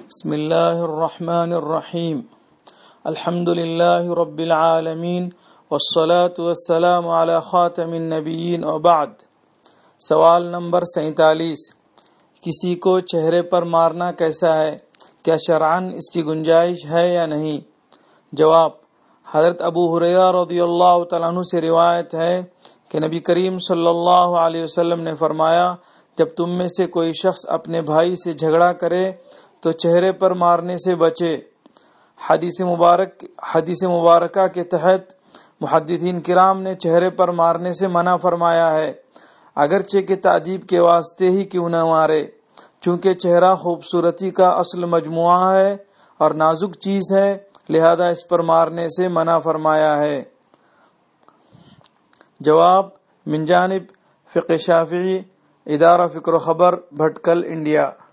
بسم اللہ الرحمن الرحیم الحمد للہ رب العالمین والصلاة والسلام علی خاتم النبیین وبعد۔ سوال نمبر 47، کسی کو چہرے پر مارنا کیسا ہے؟ کیا شرعاً اس کی گنجائش ہے یا نہیں؟ جواب: حضرت ابو ہریرہ رضی اللہ تعالیٰ عنہ سے روایت ہے کہ نبی کریم صلی اللہ علیہ وسلم نے فرمایا، جب تم میں سے کوئی شخص اپنے بھائی سے جھگڑا کرے تو چہرے پر مارنے سے بچے۔ حدیث مبارکہ کے تحت محدثین کرام نے چہرے پر مارنے سے منع فرمایا ہے، اگرچہ کہ تادیب کے واسطے ہی کیوں نہ مارے، چونکہ چہرہ خوبصورتی کا اصل مجموعہ ہے اور نازک چیز ہے، لہذا اس پر مارنے سے منع فرمایا ہے۔ جواب: من جانب فقہ شافعی، ادارہ فکر و خبر، بھٹکل، انڈیا۔